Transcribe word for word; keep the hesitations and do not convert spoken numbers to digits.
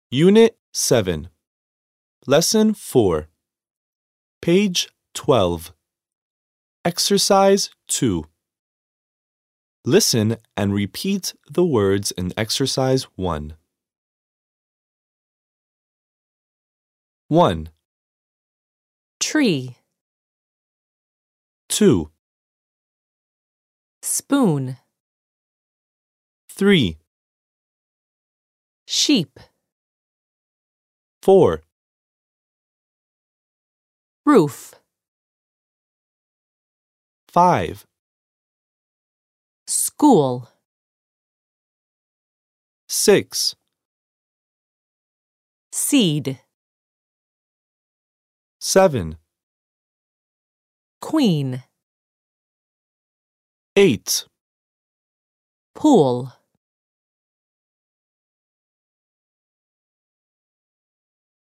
Unit seven, Lesson four, Page twelve. Exercise two. Listen and repeat the words in Exercise one. one. Tree, two. spoon, three. sheep, four. roof, five. school, six. seed, seven. queen, eight. pool.